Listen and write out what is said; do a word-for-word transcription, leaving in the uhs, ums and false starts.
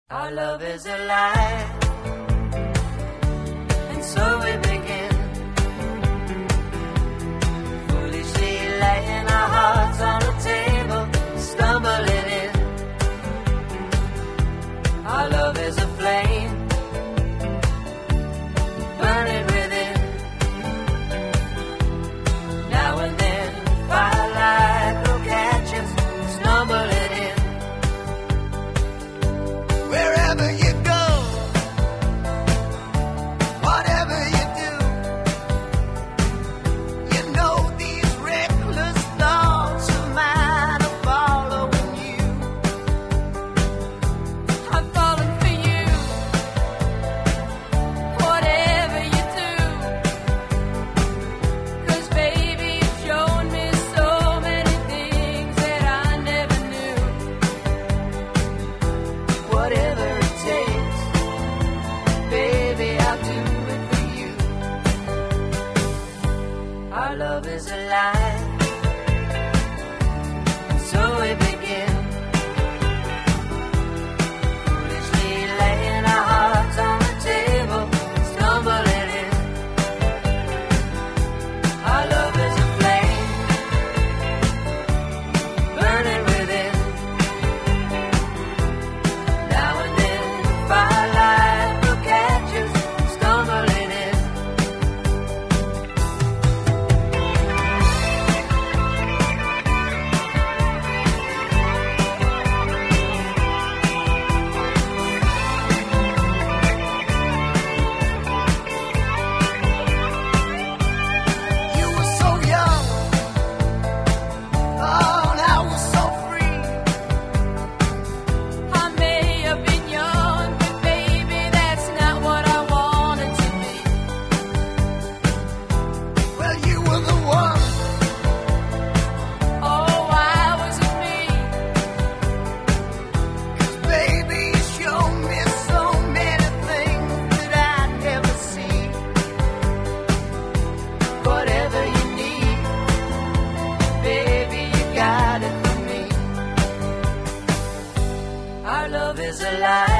Our love is a lie, and so we begin, foolishly laying our hearts on the table, stumbling in. Our love is a flame, burning within. Now and then, firelight will catch us, stumbling in. Wherever you go, whatever you do, you know these reckless thoughts of mine are following you. I'm falling for you, whatever you do, 'cause baby you've shown me so many things that I never knew. Whatever it takes, baby, I'll do it for you. Our love is a lie, and so we begin, foolishly laying our hearts on the table, stumbling in. Our love is a flame, burning within. Now and then, firelight will catch us, stumbling in. You were so young, oh, and I was so free. I may have been young, but baby, that's not what I wanted to be. Well, you were the one. Oh, why was it me? 'Cause baby, you showed me so many things that I'd never see. Whatever you need, baby, you got it for me. Our love is a lie,